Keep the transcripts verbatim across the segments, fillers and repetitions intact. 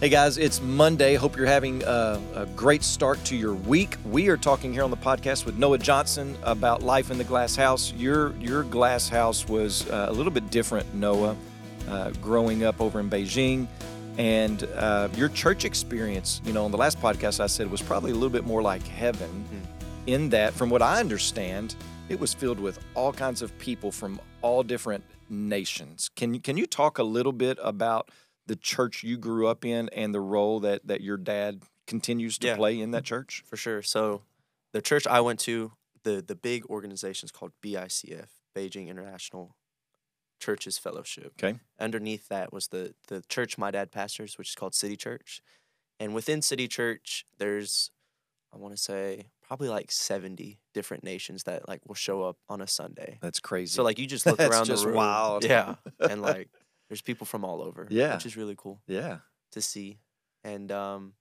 Hey guys, it's Monday. Hope you're having a, a great start to your week. We are talking here on the podcast with Noah Johnson about life in the glass house. Your your glass house was uh, a little bit different, Noah, uh, growing up over in Beijing. And uh, your church experience, you know, on the last podcast I said was probably a little bit more like heaven mm. in that, from what I understand, it was filled with all kinds of people from all different nations. Can you, can you talk a little bit about the church you grew up in and the role that, that your dad continues to yeah, play in that church? For sure. So the church I went to, the, the big organization is called B I C F, Beijing International Churches Fellowship. Okay. Underneath that was the, the church my dad pastors, which is called City Church. And within City Church, there's, I want to say, probably like seventy different nations that like will show up on a Sunday. That's crazy. So like you just look That's around just the room. wild. Yeah. And like there's people from all over. Yeah. Which is really cool. Yeah. To see. And um,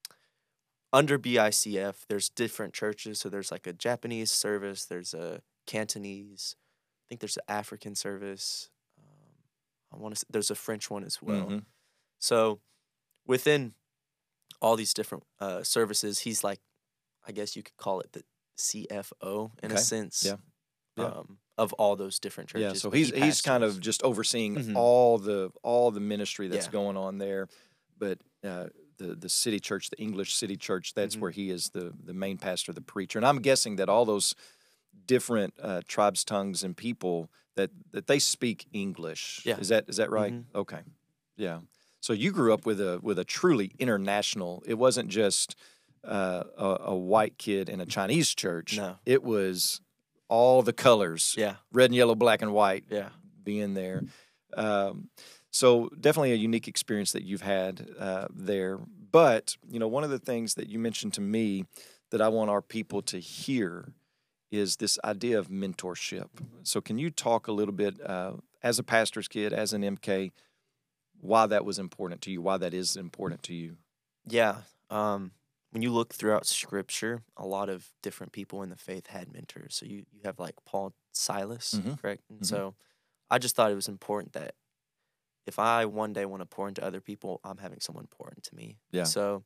under B I C F, there's different churches. So there's like a Japanese service. There's a Cantonese. I think there's an African service. Um, I want to. There's a French one as well. Mm-hmm. So within all these different uh, services, he's like, I guess you could call it the C F O in Okay. a sense. Yeah. Yeah. Um, of all those different churches. Yeah, so but he's he he's kind pastors. of just overseeing Mhm. all the all the ministry that's Yeah. going on there. But uh, the the city church, the English City Church, that's Mhm. where he is the the main pastor, the preacher. And I'm guessing that all those different uh, tribes, tongues, and people that that they speak English. Yeah. Is that is that right? Mhm. Okay. Yeah. So you grew up with a with a truly international. It wasn't just uh, a, a white kid in a Chinese church. No. It was all the colors, Yeah. red and yellow, black and white, Yeah. being there. Um, so definitely a unique experience that you've had uh, there. But, you know, one of the things that you mentioned to me that I want our people to hear is this idea of mentorship. So can you talk a little bit, uh, as a pastor's kid, as an M K, why that was important to you, why that is important to you? Yeah. Um, when you look throughout Scripture, a lot of different people in the faith had mentors. So you, you have like Paul, Silas, Mhm. correct? And Mhm. so I just thought it was important that if I one day want to pour into other people, I'm having someone pour into me. Yeah. So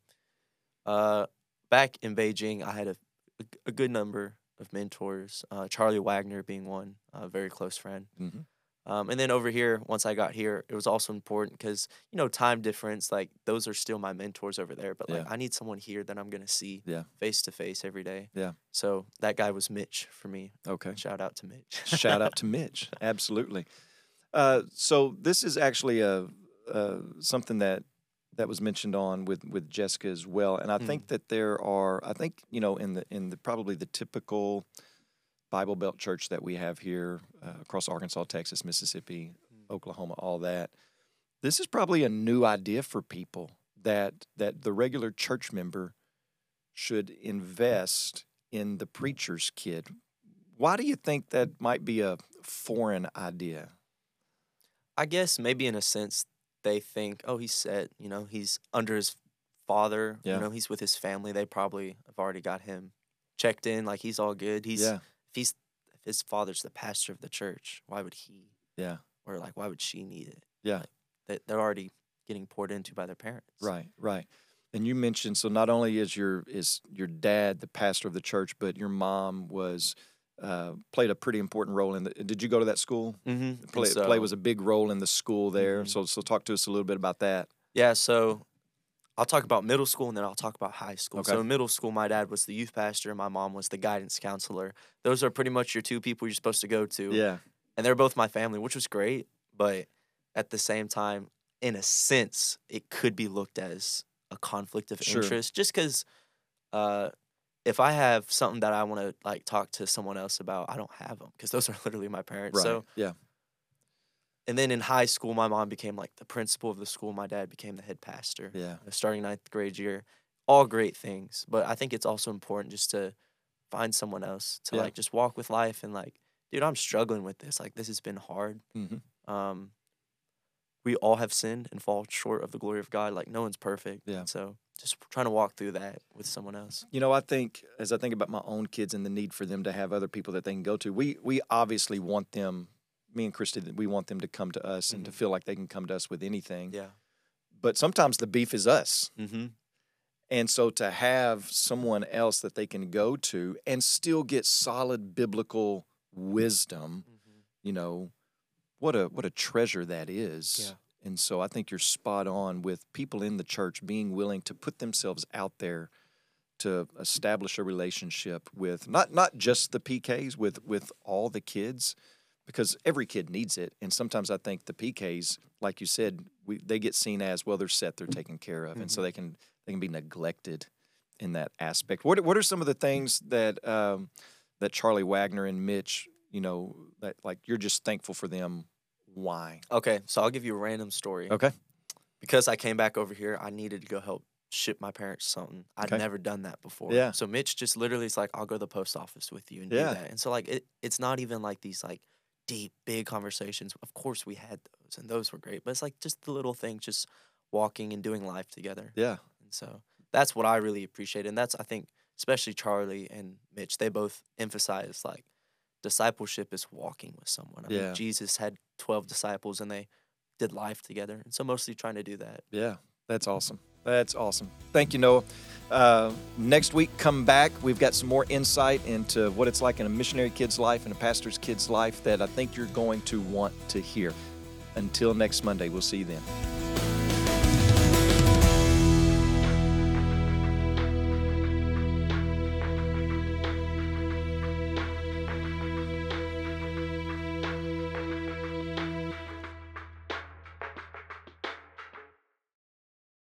uh, back in Beijing, I had a, a, a good number of mentors, uh, Charlie Wagner being one, a very close friend. Mm-hmm. Um, and then over here, once I got here, it was also important because, you know, time difference, like those are still my mentors over there. But like Yeah. I need someone here that I'm going to see Yeah. face to face every day. Yeah. So that guy was Mitch for me. Okay. Shout out to Mitch. Shout out to Mitch. Absolutely. Uh, so this is actually a, uh, something that that was mentioned on with, with Jessica as well, and I Mm. think that there are. I think you know in the in the probably the typical Bible Belt church that we have here uh, across Arkansas, Texas, Mississippi, Mm. Oklahoma, all that. This is probably a new idea for people that that the regular church member should invest in the preacher's kid. Why do you think that might be a foreign idea? I guess maybe in a sense they think, oh, he's set, you know, he's under his father, Yeah. you know, he's with his family. They probably have already got him checked in, like he's all good. He's Yeah. if he's if his father's the pastor of the church, why would he Yeah. or like why would she need it? Yeah. Like, they, they're already getting poured into by their parents. Right, right. And you mentioned, so not only is your is your dad the pastor of the church, but your mom was uh, played a pretty important role in the. Did you go to that school? Mm-hmm. Play, so, play was a big role in the school there. Mhm. So so talk to us a little bit about that. Yeah, so I'll talk about middle school and then I'll talk about high school. Okay. So in middle school, my dad was the youth pastor and my mom was the guidance counselor. Those are pretty much your two people you're supposed to go to. Yeah, And they're both my family, which was great. But at the same time, in a sense, it could be looked as a conflict of Sure. interest. Just because uh, if I have something that I want to like talk to someone else about, I don't have them because those are literally my parents. right. So yeah, and then in high school, my mom became like the principal of the school. My dad became the head pastor. yeah, uh, Starting ninth grade year, all great things. But I think it's also important just to find someone else to Yeah. like just walk with life and like, dude, I'm struggling with this. Like this has been hard. hmm Um, we all have sinned and fall short of the glory of God. Like no one's perfect. Yeah. And so just trying to walk through that with someone else. You know, I think as I think about my own kids and the need for them to have other people that they can go to, we we obviously want them. Me and Christy, we want them to come to us and to Mhm. feel like they can come to us with anything. Yeah. but sometimes the beef is us. Mm-hmm. And so to have someone else that they can go to and still get solid biblical wisdom, Mm-hmm. you know, what a what a treasure that is. Yeah. And so I think you're spot on with people in the church being willing to put themselves out there to establish a relationship with not not just the P Ks, with with all the kids, because every kid needs it. And sometimes I think the P Ks, like you said, we, they get seen as, well, they're set, they're taken care of. Mm-hmm. And so they can they can be neglected in that aspect. What what are some of the things that um, that Charlie Wagner and Mitch, you know, that like you're just thankful for them? Why? Okay, so I'll give you a random story. Okay. Because I came back over here, I needed to go help ship my parents something. I'd Okay. never done that before. Yeah. So Mitch just literally is like, I'll go to the post office with you and Yeah. do that. And so like it, it's not even like these like deep, big conversations. Of course we had those and those were great. But it's like just the little things, just walking and doing life together. Yeah. And so that's what I really appreciate. And that's, I think, especially Charlie and Mitch, they both emphasize like discipleship is walking with someone. I Yeah. mean, Jesus had twelve disciples and they did life together. And so mostly trying to do that. Yeah. That's awesome. That's awesome. Thank you, Noah. Uh, next week, come back. We've got some more insight into what it's like in a missionary kid's life and a pastor's kid's life that I think you're going to want to hear. Until next Monday, we'll see you then.